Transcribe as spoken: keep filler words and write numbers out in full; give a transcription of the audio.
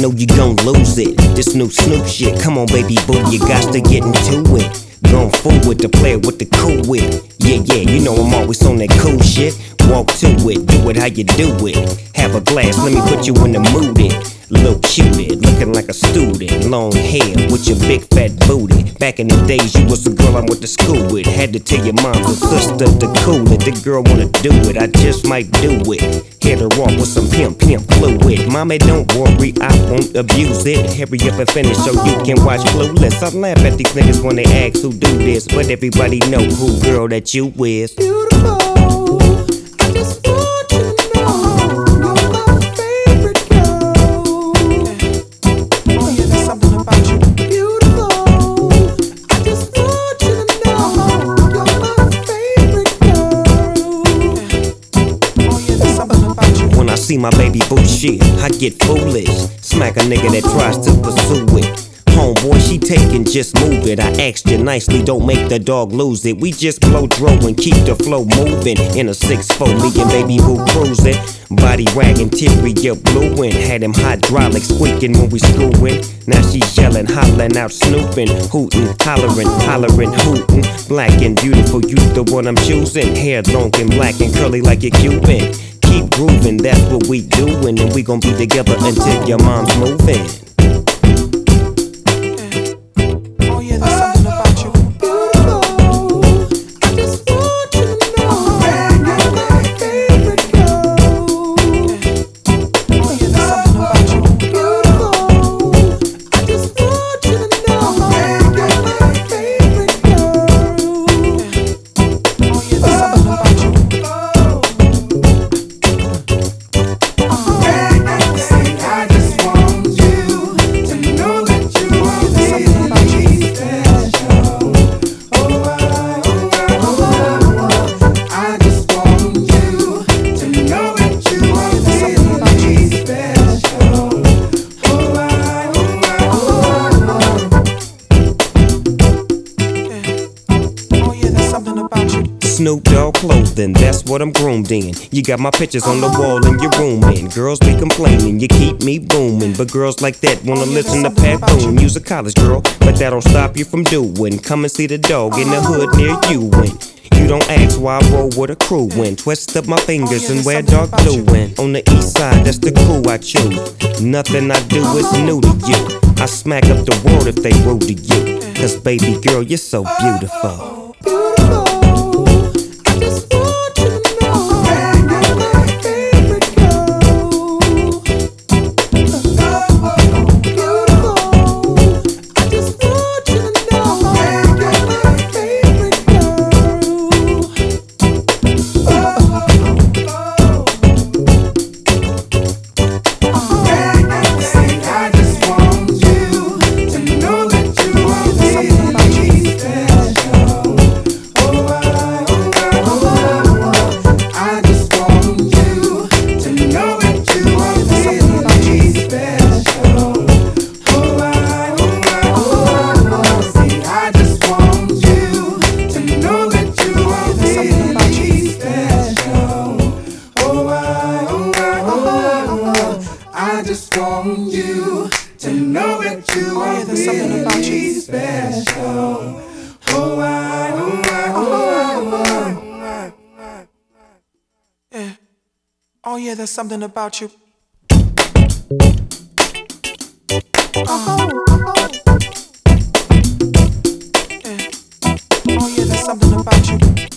know you gon' lose it. This new Snoop shit, come on baby boo, you got to get into it. Going forward to play with the cool wit. Yeah, yeah, you know I'm always on that cool shit. Walk to it, do it how you do it. Have a glass, let me put you in the mood it. Little cutie, looking like a student. Long hair with your big fat booty. Back in the days, you was the girl I went to school with. Had to tell your mom and sister to cool it. The girl wanna do it, I just might do it. Hit her off with some pimp, pimp fluid. Mommy, don't worry, I won't abuse it. Hurry up and finish so you can watch Clueless. I laugh at these niggas when they ask who do this, but everybody know who girl that you is. Beautiful, I just want you to know you're my favorite girl. Oh yeah, there's something about you. Beautiful, I just want you to know you're my favorite girl. Oh yeah, there's something about you. When I see my baby boo shit, I get foolish. Smack a nigga that tries to pursue it. Homeboy, she taking, just move it. I asked you nicely, don't make the dog lose it. We just blow dro and keep the flow moving. In a six four, me and baby boo cruising. Body wagging, interior blueing. Had him hydraulics squeaking when we screwing. Now she yelling, hollering out, snooping, hooting, hollering, hollering, hooting. Black and beautiful, you the one I'm choosing. Hair long and black and curly like a Cuban. Keep grooving, that's what we doing. And we gon' be together until your mom's moving. Snoop Dogg clothing, that's what I'm groomed in. You got my pictures on the wall in your room, and girls be complaining, you keep me booming. But girls like that wanna listen to Pat Boone. You's a college girl, but that don't stop you from doing. Come and see the dog in the hood near you. And you don't ask why I roll with a crew. When twist up my fingers and wear dark blue. And on the east side, that's the crew I choose. Nothing I do is new to you. I smack up the world if they rude to you. Cause baby girl, you're so beautiful. I just want you to know that you are really special. Oh, I, oh, I, oh, I, oh, I. Yeah. Oh, yeah, there's something about you. Oh, oh. Yeah. Oh, yeah, there's something about you.